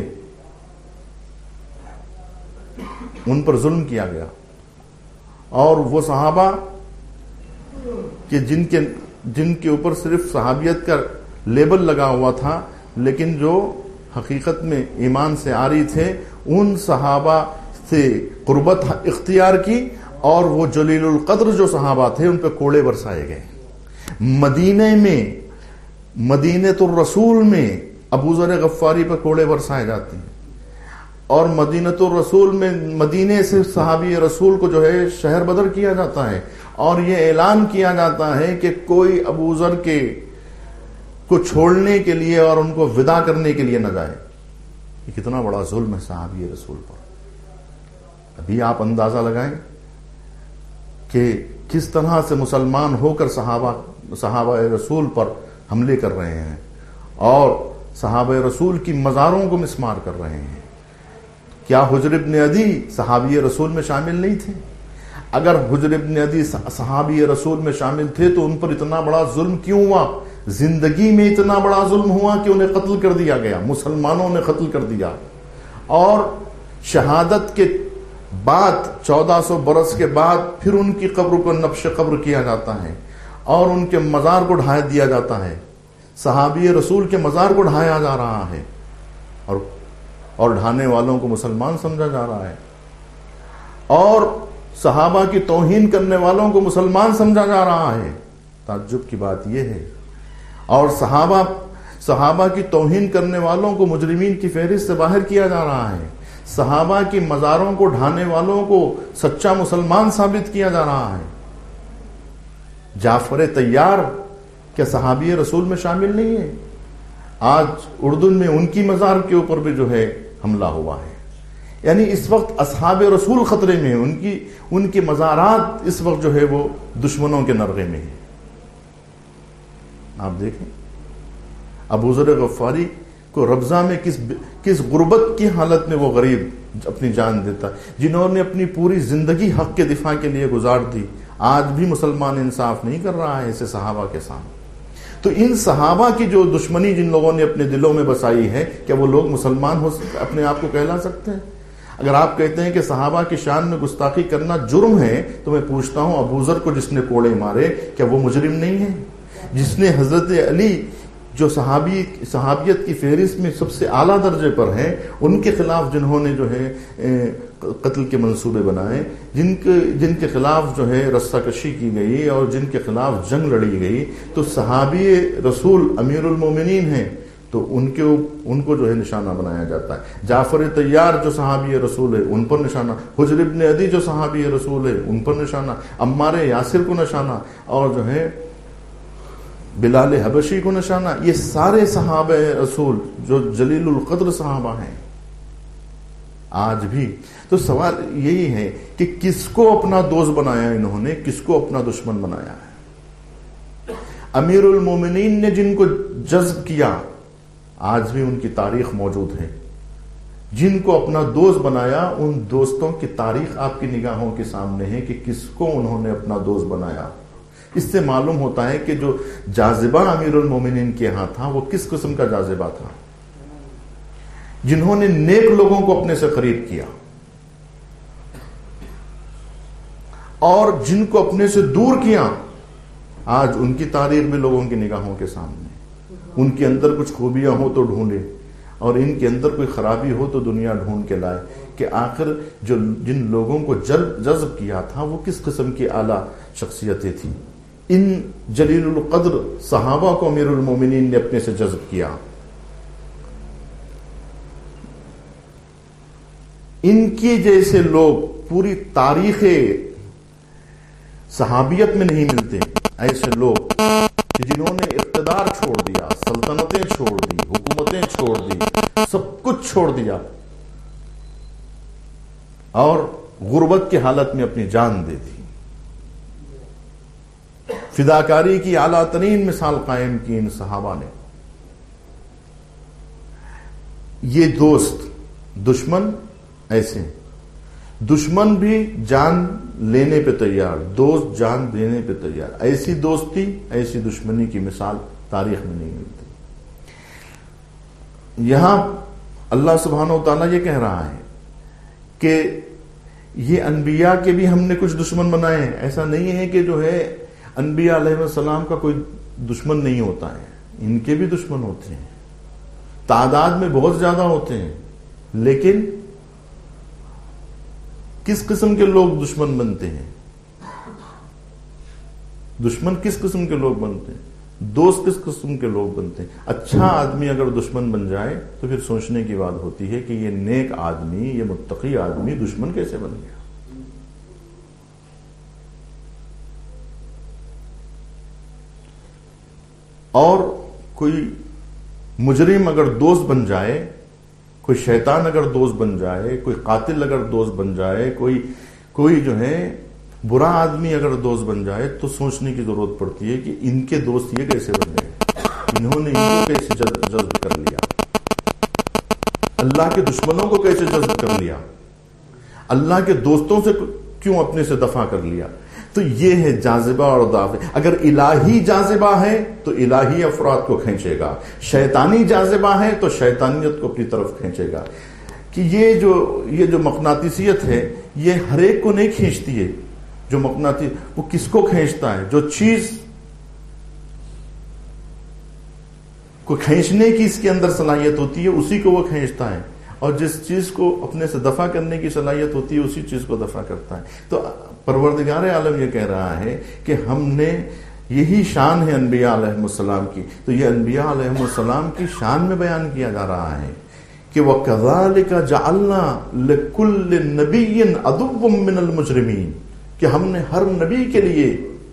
Speaker 1: ان پر ظلم کیا گیا، اور وہ صحابہ کہ جن کے جن کے اوپر صرف صحابیت کا لیبل لگا ہوا تھا، لیکن جو حقیقت میں ایمان سے عاری تھے، ان صحابہ سے قربت اختیار کی، اور وہ جلیل القدر جو صحابہ تھے ان پہ کوڑے برسائے گئے. مدینے میں مدینۃ الرسول میں ابو ذر غفاری پر کوڑے برسائے جاتے ہیں، اور مدینۃ الرسول میں مدینے سے صحابی رسول کو جو ہے شہر بدر کیا جاتا ہے، اور یہ اعلان کیا جاتا ہے کہ کوئی ابو ذر کے کو چھوڑنے کے لیے اور ان کو ودا کرنے کے لیے نہ جائے. یہ کتنا بڑا ظلم ہے صحابی رسول پر. ابھی آپ اندازہ لگائیں کہ کس طرح سے مسلمان ہو کر صحابہ صحابہ رسول پر حملے کر رہے ہیں اور صحابہ رسول کی مزاروں کو مسمار کر رہے ہیں. کیا حجر ابن عدی صحابی رسول میں شامل نہیں تھے؟ اگر حجر ابن عدی صحابی رسول میں شامل تھے تو ان پر اتنا بڑا ظلم کیوں ہوا؟ زندگی میں اتنا بڑا ظلم ہوا کہ انہیں قتل کر دیا گیا، مسلمانوں نے قتل کر دیا، اور شہادت کے بعد چودہ سو برس کے بعد پھر ان کی قبر کو نبش قبر کیا جاتا ہے اور ان کے مزار کو ڈھا دیا جاتا ہے. صحابی رسول کے مزار کو ڈھایا جا رہا ہے، اور اور ڈھانے والوں کو مسلمان سمجھا جا رہا ہے، اور صحابہ کی توہین کرنے والوں کو مسلمان سمجھا جا رہا ہے. تعجب کی بات یہ ہے. اور صحابہ صحابہ کی توہین کرنے والوں کو مجرمین کی فہرست سے باہر کیا جا رہا ہے. صحابہ کی مزاروں کو ڈھانے والوں کو سچا مسلمان ثابت کیا جا رہا ہے. جعفر طیار کیا صحابی رسول میں شامل نہیں ہے؟ آج اردن میں ان کی مزار کے اوپر بھی جو ہے حملہ ہوا ہے. یعنی اس وقت اصحاب رسول خطرے میں ہیں، ان کی ان کے مزارات اس وقت جو ہے وہ دشمنوں کے نرغے میں ہیں. آپ دیکھیں ابو ذر غفاری کو ربضہ میں کس کس غربت کی حالت میں وہ غریب اپنی جان دیتا، جنہوں نے اپنی پوری زندگی حق کے دفاع کے لیے گزار دی. آج بھی مسلمان انصاف نہیں کر رہا ہے ایسے صحابہ کے سامنے. تو ان صحابہ کی جو دشمنی جن لوگوں نے اپنے دلوں میں بسائی ہے، کیا وہ لوگ مسلمان ہو اپنے آپ کو کہلا سکتے ہیں؟ اگر آپ کہتے ہیں کہ صحابہ کی شان میں گستاخی کرنا جرم ہے، تو میں پوچھتا ہوں ابو ذر کو جس نے کوڑے مارے، کیا وہ مجرم نہیں ہے؟ جس نے حضرت علی جو صحابی صحابیت کی فہرست میں سب سے اعلیٰ درجے پر ہیں، ان کے خلاف جنہوں نے جو ہے قتل کے منصوبے بنائے، جن کے جن کے خلاف جو ہے رسہ کشی کی گئی اور جن کے خلاف جنگ لڑی گئی، تو صحابی رسول امیر المومنین ہیں، تو ان کے ان کو جو ہے نشانہ بنایا جاتا ہے. جعفر طیار جو صحابی رسول ہے ان پر نشانہ، حجر ابن عدی جو صحابی رسول ہے ان پر نشانہ، عمار یاسر کو نشانہ، اور جو ہے بلال حبشی کو نشانہ. یہ سارے صحابہ رسول جو جلیل القدر صحابہ ہیں آج بھی. تو سوال یہی ہے کہ کس کو اپنا دوست بنایا انہوں نے، کس کو اپنا دشمن بنایا ہے؟ امیر المومنین نے جن کو جذب کیا آج بھی ان کی تاریخ موجود ہے. جن کو اپنا دوست بنایا ان دوستوں کی تاریخ آپ کی نگاہوں کے سامنے ہے کہ کس کو انہوں نے اپنا دوست بنایا. اس سے معلوم ہوتا ہے کہ جو جاذبہ امیر المومنین کے ہاں تھا وہ کس قسم کا جاذبہ تھا. جنہوں نے نیک لوگوں کو اپنے سے قریب کیا اور جن کو اپنے سے دور کیا، آج ان کی تاریخ بھی لوگوں کی نگاہوں کے سامنے. ان کے اندر کچھ خوبیاں ہو تو ڈھونڈے اور ان کے اندر کوئی خرابی ہو تو دنیا ڈھونڈ کے لائے کہ آخر جو جن لوگوں کو جذب کیا تھا وہ کس قسم کی اعلیٰ شخصیتیں تھیں. ان جلیل القدر صحابہ کو امیر المومنین نے اپنے سے جذب کیا. ان کی جیسے لوگ پوری تاریخ صحابیت میں نہیں ملتے. ایسے لوگ کہ جنہوں نے اقتدار چھوڑ دیا، سلطنتیں چھوڑ دی، حکومتیں چھوڑ دی، سب کچھ چھوڑ دیا اور غربت کی حالت میں اپنی جان دے دی. فداکاری کی اعلیٰ ترین مثال قائم کی ان صحابہ نے. یہ دوست دشمن ایسے ہیں. دشمن بھی جان لینے پہ تیار، دوست جان دینے پہ تیار. ایسی دوستی ایسی دشمنی کی مثال تاریخ میں نہیں ملتی. یہاں اللہ سبحانہ و تعالیٰ یہ کہہ رہا ہے کہ یہ انبیاء کے بھی ہم نے کچھ دشمن بنائے ہیں. ایسا نہیں ہے کہ جو ہے انبیاء علیہ السلام کا کوئی دشمن نہیں ہوتا ہے، ان کے بھی دشمن ہوتے ہیں، تعداد میں بہت زیادہ ہوتے ہیں. لیکن کس قسم کے لوگ دشمن بنتے ہیں؟ دشمن کس قسم کے لوگ بنتے ہیں؟ دوست کس قسم کے لوگ بنتے ہیں؟ اچھا آدمی اگر دشمن بن جائے تو پھر سوچنے کی بات ہوتی ہے کہ یہ نیک آدمی، یہ متقی آدمی دشمن کیسے بن گیا. اور کوئی مجرم اگر دوست بن جائے، کوئی شیطان اگر دوست بن جائے، کوئی قاتل اگر دوست بن جائے، کوئی کوئی جو ہے برا آدمی اگر دوست بن جائے تو سوچنے کی ضرورت پڑتی ہے کہ ان کے دوست یہ کیسے بن گئے، انہوں نے ان کو کیسے جذب کر لیا، اللہ کے دشمنوں کو کیسے جذب کر لیا، اللہ کے دوستوں سے کیوں اپنے سے دفع کر لیا. تو یہ ہے جاذبہ اور دافع. اگر الہی جاذبہ ہے تو الہی افراد کو کھینچے گا، شیطانی جاذبہ ہے تو شیطانیت کو اپنی طرف کھینچے گا. کہ یہ جو یہ جو مقناطیسیت ہے یہ ہر ایک کو نہیں کھینچتی ہے. جو مقناطیس وہ کس کو کھینچتا ہے؟ جو چیز کو کھینچنے کی اس کے اندر صلاحیت ہوتی ہے اسی کو وہ کھینچتا ہے، اور جس چیز کو اپنے سے دفع کرنے کی صلاحیت ہوتی ہے اسی چیز کو دفع کرتا ہے. تو پروردگار عالم یہ کہہ رہا ہے کہ ہم نے یہی شان ہے انبیاء علیہ السلام کی. تو یہ انبیاء علیہ السلام کی شان میں بیان کیا جا رہا ہے کہ وَكَذَلِكَ جَعَلْنَا لِكُلِّ نَبِيٍّ عَدُوًّا مِّنَ الْمُجْرِمِينَ کہ ہم نے ہر نبی کے لیے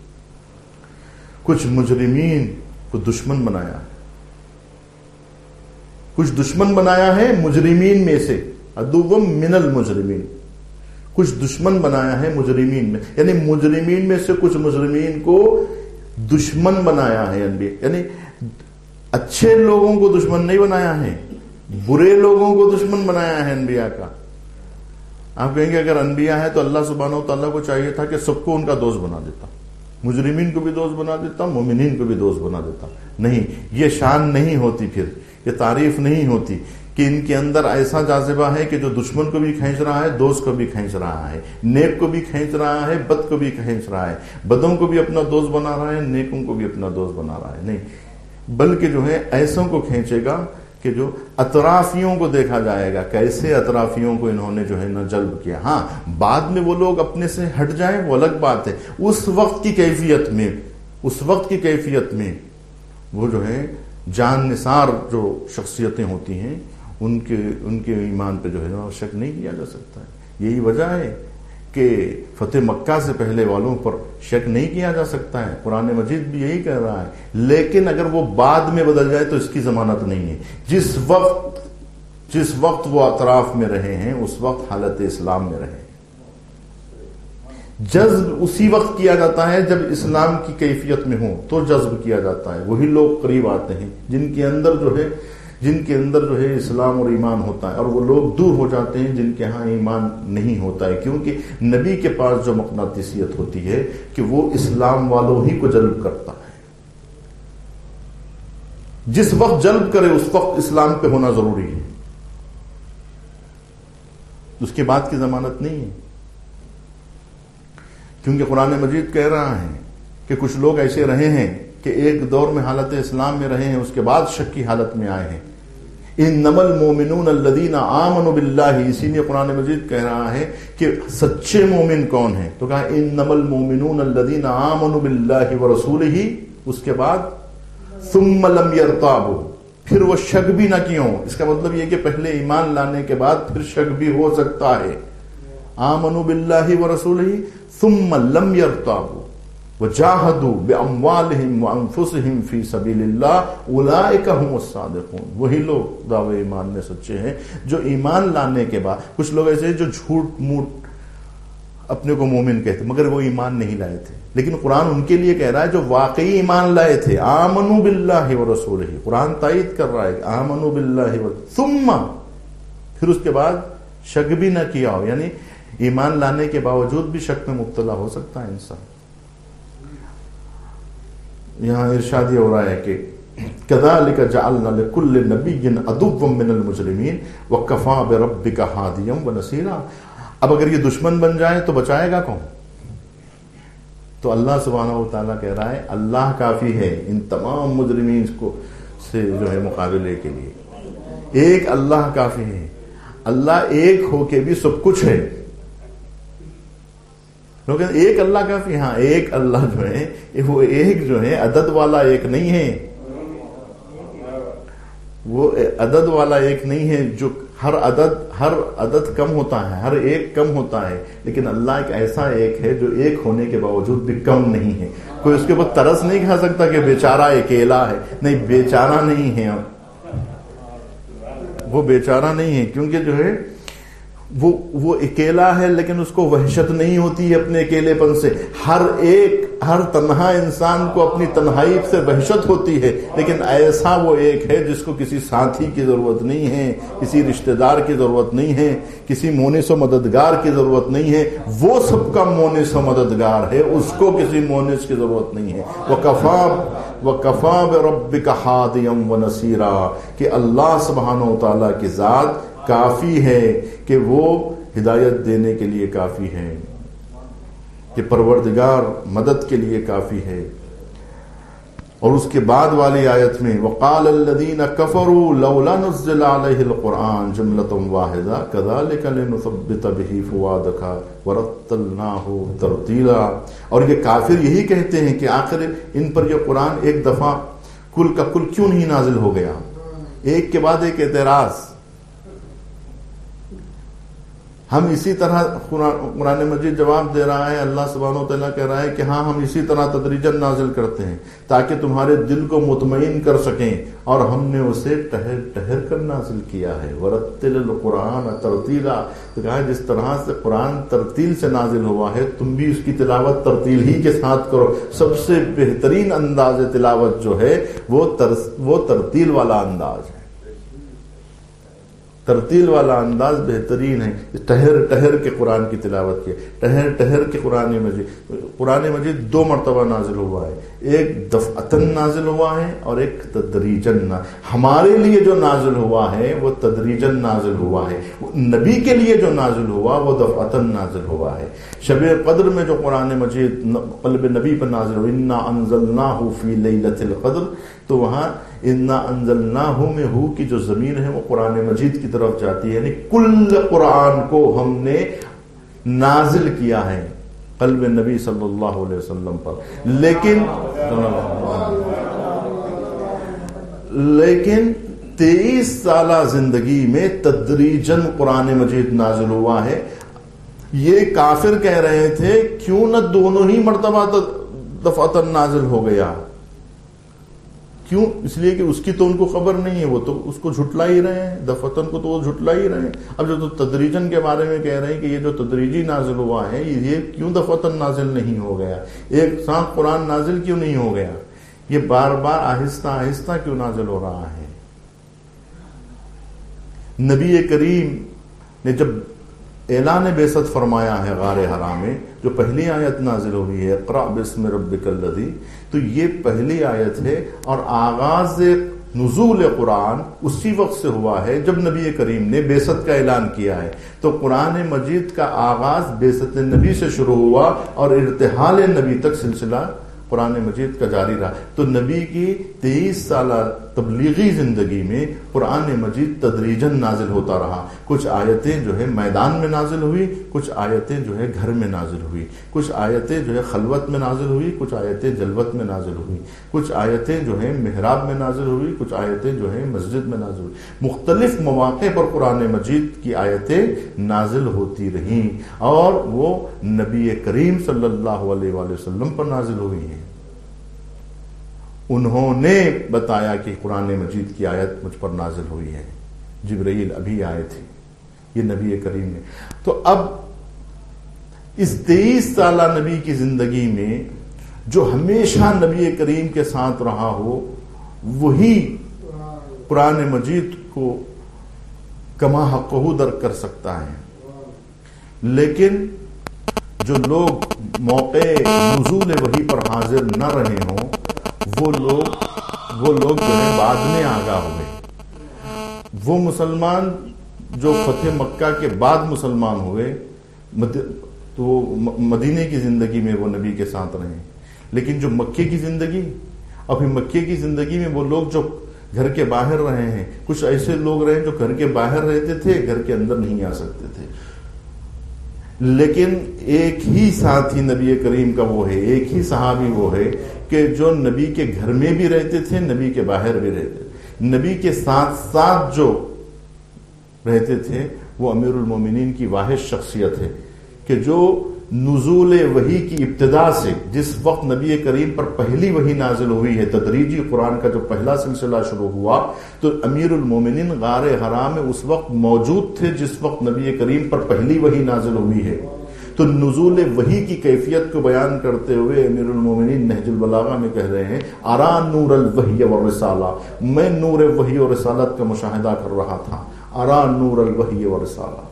Speaker 1: کچھ مجرمین کو دشمن بنایا ہے، کچھ دشمن بنایا ہے مجرمین میں سے. عدوم من المجرمین، کچھ دشمن بنایا ہے مجرمین میں، یعنی مجرمین میں سے کچھ مجرمین کو دشمن بنایا ہے انبیاء، یعنی اچھے لوگوں کو دشمن نہیں بنایا ہے، برے لوگوں کو دشمن بنایا ہے انبیاء کا۔ آپ کہیں گے اگر انبیاء ہے تو اللہ سبحانہ و تعالیٰ کو چاہیے تھا کہ سب کو ان کا دوست بنا دیتا، مجرمین کو بھی دوست بنا دیتا، مومنین کو بھی دوست بنا دیتا۔ نہیں، یہ شان نہیں ہوتی، پھر یہ تعریف نہیں ہوتی کہ ان کے اندر ایسا جاذبہ ہے کہ جو دشمن کو بھی کھینچ رہا ہے، دوست کو بھی کھینچ رہا ہے، نیک کو بھی کھینچ رہا ہے، بد کو بھی کھینچ رہا ہے، بدوں کو بھی اپنا دوست بنا رہا ہے، نیکوں کو بھی اپنا دوست بنا رہا ہے۔ نہیں، بلکہ جو ہے ایسوں کو کھینچے گا کہ جو اطرافیوں کو دیکھا جائے گا، کیسے اطرافیوں کو انہوں نے جو ہے نا جلب کیا۔ ہاں، بعد میں وہ لوگ اپنے سے ہٹ جائیں وہ الگ بات ہے، اس وقت کی کیفیت میں اس وقت کی کیفیت میں وہ جو ہے جان نثار جو شخصیتیں ہوتی ہیں ان کے ان کے ایمان پہ جو ہے نا شک نہیں کیا جا سکتا ہے۔ یہی وجہ ہے کہ فتح مکہ سے پہلے والوں پر شک نہیں کیا جا سکتا ہے، قرآن مجید بھی یہی کہہ رہا ہے۔ لیکن اگر وہ بعد میں بدل جائے تو اس کی ضمانت نہیں ہے۔ جس وقت جس وقت وہ اطراف میں رہے ہیں اس وقت حالت اسلام میں رہے ہیں۔ جذب اسی وقت کیا جاتا ہے جب اسلام کی کیفیت میں ہو تو جذب کیا جاتا ہے۔ وہی لوگ قریب آتے ہیں جن کے اندر جو ہے جن کے اندر جو ہے اسلام اور ایمان ہوتا ہے، اور وہ لوگ دور ہو جاتے ہیں جن کے ہاں ایمان نہیں ہوتا ہے، کیونکہ نبی کے پاس جو مقناطیسیت ہوتی ہے کہ وہ اسلام والوں ہی کو جلب کرتا ہے۔ جس وقت جلب کرے اس وقت اسلام پہ ہونا ضروری ہے، اس کے بعد کی ضمانت نہیں ہے، کیونکہ قرآن مجید کہہ رہا ہے کہ کچھ لوگ ایسے رہے ہیں کہ ایک دور میں حالت اسلام میں رہے ہیں، اس کے بعد شک کی حالت میں آئے ہیں۔ انما المؤمنون الذین آمنوا باللہ، اسی لیے قرآن مجید کہہ رہا ہے کہ سچے مومن کون ہیں، تو کہا انما المؤمنون الذین آمنوا باللہ ورسولہ، اس کے بعد ثم لم یرتابوا، پھر وہ شک بھی نہ کیوں۔ اس کا مطلب یہ کہ پہلے ایمان لانے کے بعد پھر شک بھی ہو سکتا ہے۔ آمنوا باللہ ورسولہ ثم لم یرتابوا وجاہدوا باموالہم وانفسہم فی سبیل اللہ اولئک ھم الصادقون، وہی لوگ دعوے ایمان میں سچے ہیں جو ایمان لانے کے بعد، کچھ لوگ ایسے ہیں جو جھوٹ موٹ اپنے کو مومن کہتے مگر وہ ایمان نہیں لائے تھے، لیکن قرآن ان کے لیے کہہ رہا ہے جو واقعی ایمان لائے تھے۔ آمنوا باللہ ورسولہ، قرآن تائید کر رہا ہے کہ آمنوا باللہ ورسولہ ثم، پھر اس کے بعد شک بھی نہ کیا ہو، یعنی ایمان لانے کے باوجود بھی شک میں مبتلا ہو سکتا ہے انسان۔ یہاں ارشاد یہ ہو رہا ہے کہ کذالک جعلنا لکل نبی عدوا من المجرمین وکفی بربک ہادیا ونصیرا۔ اب اگر یہ دشمن بن جائے تو بچائے گا کون؟ تو اللہ سبحانہ و تعالیٰ کہہ رہا ہے اللہ کافی ہے ان تمام مجرمین کو سے جو ہے مقابلے کے لیے، ایک اللہ کافی ہے۔ اللہ ایک ہو کے بھی سب کچھ ہے، لیکن ایک اللہ کافی، ہاں ایک اللہ جو ہے وہ ایک جو ہے عدد والا ایک نہیں ہے، وہ عدد والا ایک نہیں ہے جو ہر عدد ہر عدد کم ہوتا ہے، ہر ایک کم ہوتا ہے، لیکن اللہ ایک ایسا ایک ہے جو ایک ہونے کے باوجود بھی کم نہیں ہے۔ کوئی اس کے اوپر ترس نہیں کھا سکتا کہ بیچارہ اکیلا ہے، نہیں بیچارہ نہیں ہے، وہ بیچارہ نہیں ہے، کیونکہ جو ہے وہ وہ اکیلا ہے لیکن اس کو وحشت نہیں ہوتی ہے اپنے اکیلے پن سے۔ ہر ایک ہر تنہا انسان کو اپنی تنہائی سے وحشت ہوتی ہے، لیکن ایسا وہ ایک ہے جس کو کسی ساتھی کی ضرورت نہیں ہے، کسی رشتہ دار کی ضرورت نہیں ہے، کسی مونس و مددگار کی ضرورت نہیں ہے، وہ سب کا مونس و مددگار ہے، اس کو کسی مونس کی ضرورت نہیں ہے۔ وَكَفَى وَكَفَى بِرَبِّكَ حَادِيًا وَنَصِيرًا، کہ اللہ سبحانہ و تعالیٰ کی ذات کافی ہے کہ وہ ہدایت دینے کے لیے کافی ہے، کہ پروردگار مدد کے لیے کافی ہے۔ اور اس کے بعد والی آیت میں وَقَالَ الَّذِينَ كَفَرُوا لَوْلَا نُزِّلَ عَلَيْهِ الْقُرْآنُ جُمْلَةً وَاحِدَةً كَذَلِكَ لِنُثَبِّتَ بِهِ فُؤَادَكَ وَرَتَّلْنَاهُ تَرْتِيلًا۔ اور یہ کافر یہی کہتے ہیں کہ آخر ان پر یہ قرآن ایک دفعہ کل کا کل کیوں نہیں نازل ہو گیا؟ ایک کے بعد ایک اعتراض، ہم اسی طرح قرآن مجید جواب دے رہا ہے، اللہ سبحانہ و تعالیٰ کہہ رہا ہے کہ ہاں ہم اسی طرح تدریجاً نازل کرتے ہیں تاکہ تمہارے دل کو مطمئن کر سکیں، اور ہم نے اسے ٹہر ٹہر کر نازل کیا ہے۔ ورتل القرآن ترتیلا، تو کہا جس طرح سے قرآن ترتیل سے نازل ہوا ہے تم بھی اس کی تلاوت ترتیل ہی کے ساتھ کرو۔ سب سے بہترین انداز تلاوت جو ہے وہ تر وہ ترتیل والا انداز ہے، ترتیل والا انداز بہترین ہے۔ ٹہر ٹہر کے قرآن کی تلاوت کی، ٹہر ٹہر کے قرآن مجید قرآن مجید دو مرتبہ نازل ہوا ہے، ایک دفعتاً نازل ہوا ہے اور ایک تدریجاً۔ ہمارے لیے جو نازل ہوا ہے وہ تدریجاً نازل ہوا ہے، نبی کے لیے جو نازل ہوا وہ دفعتاً نازل ہوا ہے۔ شب قدر میں جو قرآن مجید قلب نبی پر نازل ہوا، انا انزلناہ فی لیلۃ القدر، تو وہاں انا انزلناہ میں ہو کی جو ضمیر ہے وہ قرآن مجید کی طرف جاتی ہے، یعنی کل قرآن کو ہم نے نازل کیا ہے قلب نبی صلی اللہ علیہ وسلم پر۔ لیکن لیکن تیئیس سالہ زندگی میں تدریجاً قرآن مجید نازل ہوا ہے۔ یہ کافر کہہ رہے تھے کیوں نہ دونوں ہی مرتبہ دفعتاً نازل ہو گیا، کیوں؟ اس لیے کہ اس کی تو ان کو خبر نہیں ہے، وہ تو اس کو جھٹلا ہی رہے ہیں، دفعتاً کو تو وہ جھٹلا ہی رہے ہیں۔ اب جو تو تدریجاً کے بارے میں کہہ رہے ہیں کہ یہ جو تدریجی نازل ہوا ہے یہ کیوں دفعتاً نازل نہیں ہو گیا، ایک ساتھ قرآن نازل کیوں نہیں ہو گیا، یہ بار بار آہستہ آہستہ کیوں نازل ہو رہا ہے؟ نبی کریم نے جب اعلان بعثت فرمایا ہے غار حرا میں، جو پہلی آیت نازل ہوئی ہے اقرأ باسم ربک الذی، تو یہ پہلی آیت ہے، اور آغاز نزول قرآن اسی وقت سے ہوا ہے جب نبی کریم نے بعثت کا اعلان کیا ہے۔ تو قرآن مجید کا آغاز بعثت نبی سے شروع ہوا اور ارتحال نبی تک سلسلہ قرآن مجید کا جاری رہا۔ تو نبی کی تیئیس سالہ تبلیغی زندگی میں قرآن مجید تدریجاً نازل ہوتا رہا۔ کچھ آیتیں جو ہے میدان میں نازل ہوئی، کچھ آیتیں جو ہے گھر میں نازل ہوئی، کچھ آیتیں جو ہے خلوت میں نازل ہوئی، کچھ آیتیں جلوت میں نازل ہوئی، کچھ آیتیں جو ہے محراب میں نازل ہوئی، کچھ آیتیں جو ہے مسجد میں نازل ہوئی۔ مختلف مواقع پر قرآن مجید کی آیتیں نازل ہوتی رہیں، اور وہ نبی کریم صلی اللہ علیہ وآلہ وسلم پر نازل ہوئی ہیں۔ انہوں نے بتایا کہ قرآن مجید کی آیت مجھ پر نازل ہوئی ہے، جبرائیل ابھی آئے تھے، یہ نبی کریم نے۔ تو اب اس تیئیس سالہ نبی کی زندگی میں جو ہمیشہ نبی کریم کے ساتھ رہا ہو وہی قرآن مجید کو کما حقہ درک کر سکتا ہے، لیکن جو لوگ موقع نزول وحی پر حاضر نہ رہے ہوں وہ لوگ وہ لوگ جو ہے بعد میں آگاہ ہوئے۔ وہ مسلمان جو فتح مکہ کے بعد مسلمان ہوئے تو مدینے کی زندگی میں وہ نبی کے ساتھ رہے، لیکن جو مکے کی زندگی اور پھر مکے کی زندگی میں وہ لوگ جو گھر کے باہر رہے ہیں، کچھ ایسے لوگ رہے جو گھر کے باہر رہتے تھے، گھر کے اندر نہیں آ سکتے تھے، لیکن ایک ہی ساتھی نبی کریم کا وہ ہے، ایک ہی صحابی وہ ہے کہ جو نبی کے گھر میں بھی رہتے تھے، نبی کے باہر بھی رہتے تھے، نبی کے ساتھ ساتھ جو رہتے تھے وہ امیر المومنین کی واحد شخصیت ہے کہ جو نزول وحی کی ابتدا سے جس وقت نبی کریم پر پہلی وحی نازل ہوئی ہے، تدریجی قرآن کا جو پہلا سلسلہ شروع ہوا، تو امیر المومنین غار حرا میں اس وقت موجود تھے جس وقت نبی کریم پر پہلی وحی نازل ہوئی ہے۔ تو نزول وحی کی کیفیت کو بیان کرتے ہوئے امیر المومنین نہج البلاغہ میں کہہ رہے ہیں ارا نور الوحی والرسالہ، میں نور وحی اور رسالت کا مشاہدہ کر رہا تھا، ارا نور الوحی والرسالہ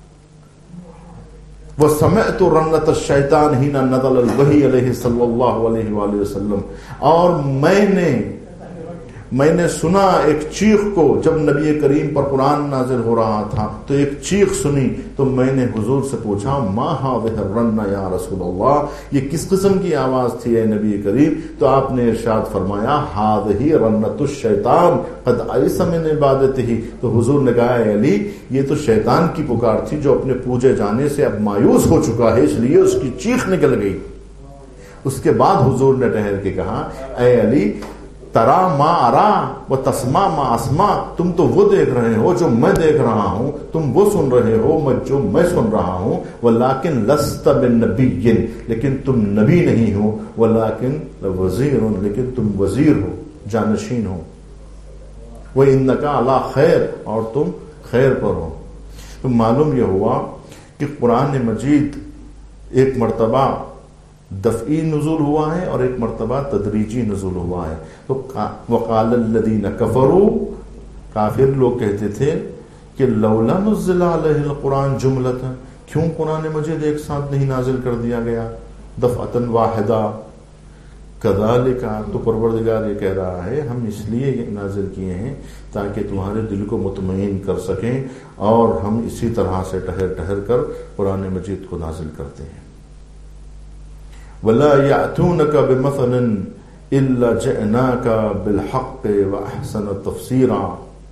Speaker 1: وسمعت رنت الشیطان حین نزل الوحی علیہ صلی اللہ علیہ وآلہ وسلم، اور میں نے میں نے سنا ایک چیخ کو جب نبی کریم پر قرآن نازل ہو رہا تھا، تو ایک چیخ سنی، تو میں نے حضور سے پوچھا ما هذه الرنہ یا رسول اللہ، یہ کس قسم کی آواز تھی اے نبی کریم؟ تو آپ نے ارشاد فرمایا هذه رنۃ الشیطان قد ایس من عبادتہ، تو حضور نے کہا اے علی یہ تو شیطان کی پکار تھی جو اپنے پوجے جانے سے اب مایوس ہو چکا ہے، اس لیے اس کی چیخ نکل گئی۔ اس کے بعد حضور نے ٹہر کے کہا اے علی ترا ما ارا و تسما ما اسما، تم تو وہ دیکھ رہے ہو جو میں دیکھ رہا ہوں، تم وہ سن رہے ہو میں جو میں سن رہا ہوں، ولکن لست بنبی، لیکن تم نبی نہیں ہو، ولکن وزیر، لیکن تم وزیر ہو، جانشین ہو، وانک علی خیر، اور تم خیر پر ہو۔ تو معلوم یہ ہوا کہ قرآن مجید ایک مرتبہ دفعی نزول ہوا ہے اور ایک مرتبہ تدریجی نزول ہوا ہے۔ تو وقال الذین کفروا، کافر لوگ کہتے تھے کہ لولا نزل علیہ القرآن جملۃ، کیوں قرآن مجید ایک ساتھ نہیں نازل کر دیا گیا دفعۃ واحدہ، کذالک، تو پروردگار یہ کہہ رہا ہے ہم اس لیے یہ نازل کیے ہیں تاکہ تمہارے دل کو مطمئن کر سکیں، اور ہم اسی طرح سے ٹھہر ٹھہر کر قرآن مجید کو نازل کرتے ہیں۔ وَلَا يَأْتُونَكَ بِمَثَلٍ إِلَّا جِئْنَاكَ بِالْحَقِّ وَأَحْسَنَ تَفْسِيرًا،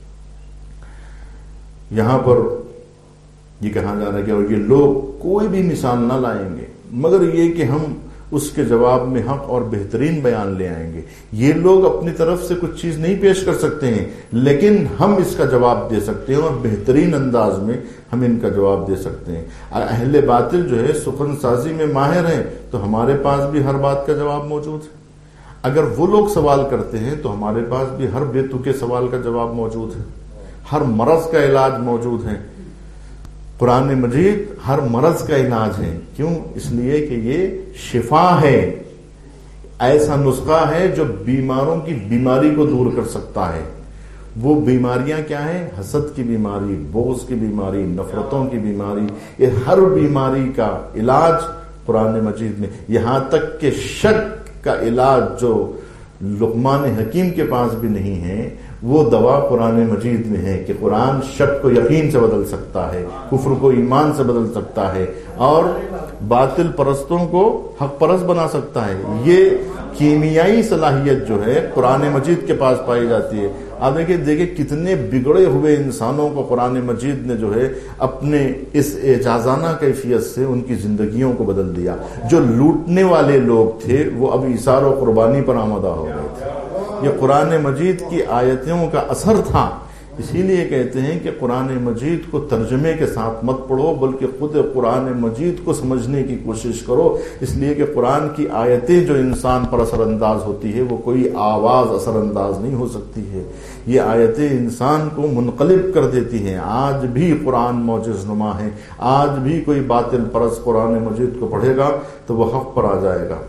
Speaker 1: یہاں پر یہ کہا جا رہا ہے کہ اور یہ لوگ کوئی بھی مثال نہ لائیں گے مگر یہ کہ ہم اس کے جواب میں حق اور بہترین بیان لے آئیں گے۔ یہ لوگ اپنی طرف سے کچھ چیز نہیں پیش کر سکتے ہیں، لیکن ہم اس کا جواب دے سکتے ہیں اور بہترین انداز میں ہم ان کا جواب دے سکتے ہیں۔ اہل باطل جو ہے سخن سازی میں ماہر ہیں، تو ہمارے پاس بھی ہر بات کا جواب موجود ہے۔ اگر وہ لوگ سوال کرتے ہیں تو ہمارے پاس بھی ہر بے تکے سوال کا جواب موجود ہے، ہر مرض کا علاج موجود ہے۔ قرآن مجید ہر مرض کا علاج ہے، کیوں؟ اس لیے کہ یہ شفا ہے، ایسا نسخہ ہے جو بیماروں کی بیماری کو دور کر سکتا ہے۔ وہ بیماریاں کیا ہیں؟ حسد کی بیماری، بغض کی بیماری، نفرتوں کی بیماری، یہ ہر بیماری کا علاج قرآن مجید میں، یہاں تک کہ شک کا علاج جو لقمان حکیم کے پاس بھی نہیں ہے، وہ دوا قرآن مجید میں ہے کہ قرآن شک کو یقین سے بدل سکتا ہے، کفر کو ایمان سے بدل سکتا ہے، اور باطل پرستوں کو حق پرست بنا سکتا ہے۔ یہ کیمیائی صلاحیت جو ہے قرآن مجید کے پاس پائی جاتی ہے۔ آپ دیکھیں دیکھیں کتنے بگڑے ہوئے انسانوں کو قرآن مجید نے جو ہے اپنے اس اعجازانہ کیفیت سے ان کی زندگیوں کو بدل دیا۔ جو لوٹنے والے لوگ تھے وہ اب ایثار و قربانی پر آمادہ ہو گئے تھے۔ یہ قرآن مجید کی آیتوں کا اثر تھا۔ اسی لیے کہتے ہیں کہ قرآن مجید کو ترجمے کے ساتھ مت پڑھو بلکہ خود قرآن مجید کو سمجھنے کی کوشش کرو، اس لیے کہ قرآن کی آیتیں جو انسان پر اثر انداز ہوتی ہے وہ کوئی آواز اثر انداز نہیں ہو سکتی ہے، یہ آیتیں انسان کو منقلب کر دیتی ہیں۔ آج بھی قرآن معجز نما ہے، آج بھی کوئی باطل پرست قرآن مجید کو پڑھے گا تو وہ حق پر آ جائے گا۔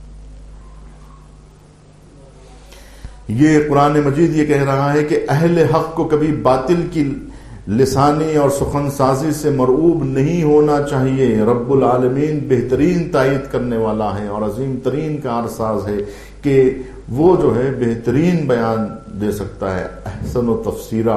Speaker 1: یہ قرآن مجید یہ کہہ رہا ہے کہ اہل حق کو کبھی باطل کی لسانی اور سخن سازی سے مرعوب نہیں ہونا چاہیے۔ رب العالمین بہترین تائید کرنے والا ہے اور عظیم ترین کارساز ہے کہ وہ جو ہے بہترین بیان دے سکتا ہے، احسن و تفسیرا۔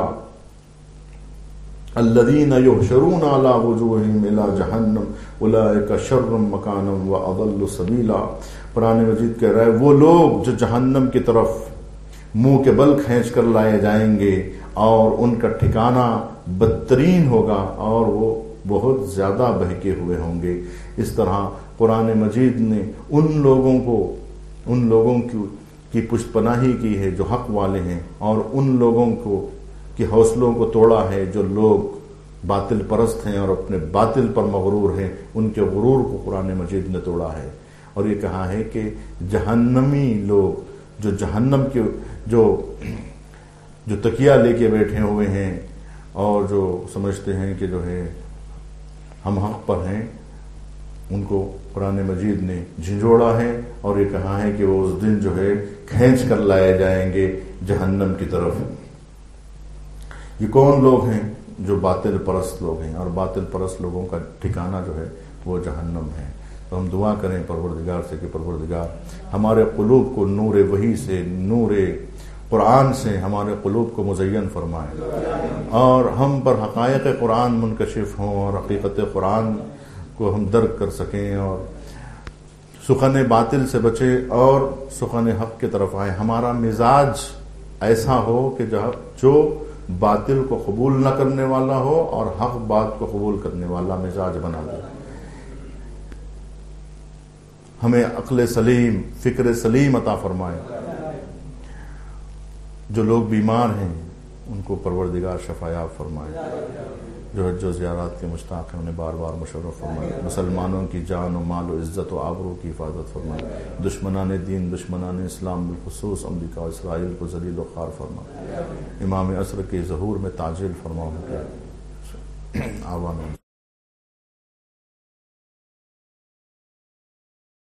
Speaker 1: الذین یحشرون علی وجوہہم الی جہنم اولئک شر مکانا واضل سبیلا۔ قرآن مجید کہہ رہا ہے وہ لوگ جو جہنم کی طرف منہ کے بل کھینچ کر لائے جائیں گے اور ان کا ٹھکانہ بدترین ہوگا اور وہ بہت زیادہ بہکے ہوئے ہوں گے۔ اس طرح قرآن مجید نے ان لوگوں کو ان لوگوں کی پشت پناہی کی ہے جو حق والے ہیں، اور ان لوگوں کو کے حوصلوں کو توڑا ہے جو لوگ باطل پرست ہیں اور اپنے باطل پر مغرور ہیں، ان کے غرور کو قرآن مجید نے توڑا ہے۔ اور یہ کہا ہے کہ جہنمی لوگ جو جہنم کے جو جو تکیہ لے کے بیٹھے ہوئے ہیں اور جو سمجھتے ہیں کہ جو ہے ہم حق پر ہیں، ان کو قرآن مجید نے جھنجھوڑا ہے اور یہ کہا ہے کہ وہ اس دن جو ہے کھینچ کر لائے جائیں گے جہنم کی طرف۔ یہ کون لوگ ہیں؟ جو باطل پرست لوگ ہیں، اور باطل پرست لوگوں کا ٹھکانہ جو ہے وہ جہنم ہے۔ تو ہم دعا کریں پروردگار سے کہ پروردگار ہمارے قلوب کو نور وحی سے، نور قرآن سے ہمارے قلوب کو مزین فرمائے اور ہم پر حقائق قرآن منکشف ہوں اور حقیقت قرآن کو ہم درک کر سکیں اور سخن باطل سے بچے اور سخن حق کی طرف آئے۔ ہمارا مزاج ایسا ہو کہ جو باطل کو قبول نہ کرنے والا ہو اور حق بات کو قبول کرنے والا مزاج بنا دے۔ ہمیں عقل سلیم، فکر سلیم عطا فرمائے جو لوگ بیمار ہیں ان کو پروردگار شفایاب فرمائے، جو حج و زیارات کے مشتاق ہیں انہیں بار بار مشرف فرمائے، مسلمانوں کی جان و مال و عزت و آبرو کی حفاظت فرمائے، دشمنان دین دشمنان اسلام بالخصوص امریکہ و اسرائیل کو ذلیل و خوار فرمائے، امام عصر کے ظہور میں تعجیل فرماؤ کہ آوان